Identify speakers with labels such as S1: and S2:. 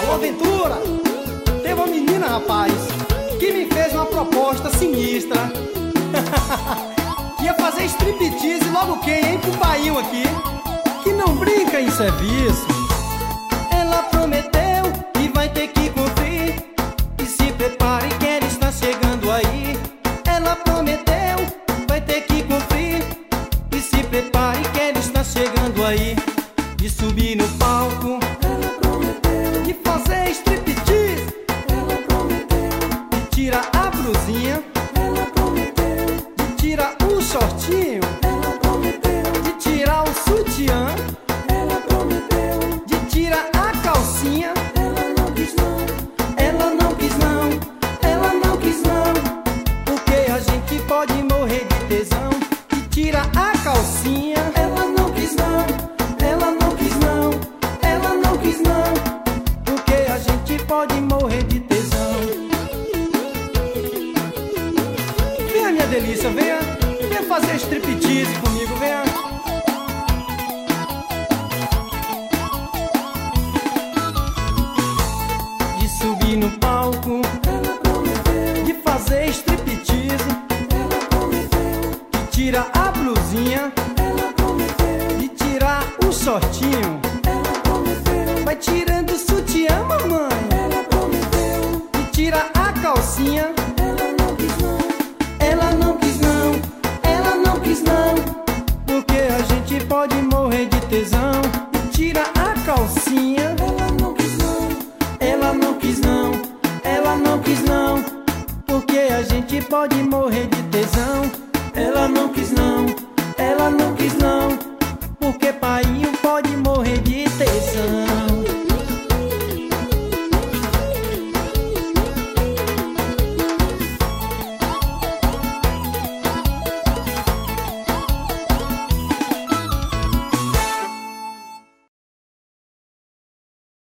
S1: Ô Ventura, tem uma menina, rapaz, que me fez uma proposta sinistra. Ia fazer striptease logo quem, hein, pro painho aqui, que não brinca em serviço. Ela prometeu e vai ter que cumprir, e se prepare que ela está chegando aí. Ela prometeu, vai ter que cumprir, e se prepare que ela está chegando aí. De subir no palco, ela prometeu. De fazer striptease, ela prometeu. De tirar a blusinha, ela prometeu. De tirar o shortinho, ela prometeu. De tirar o sutiã, ela prometeu. De tirar a calcinha, ela não quis não. Ela não quis não, ela não quis não. Porque a gente pode morrer de tesão. De tirar a calcinha, ela não quis não. Ela não quis não, ela não quis não. Porque a gente pode morrer de tesão. Venha, minha delícia, venha. Venha fazer striptease comigo, venha. De subir no palco, ela prometeu. De fazer striptease, ela prometeu. De tirar a blusinha, ela prometeu. De tirar o shortinho, ela prometeu. Vai tirando o sutiã, mamãe, ela prometeu. De tirar a calcinha, ela não quis não. Ela não quis não, ela não quis não. Porque a gente pode morrer de tesão. De tirar a calcinha, ela não quis não. Ela não quis não, ela não quis não. Porque a gente pode morrer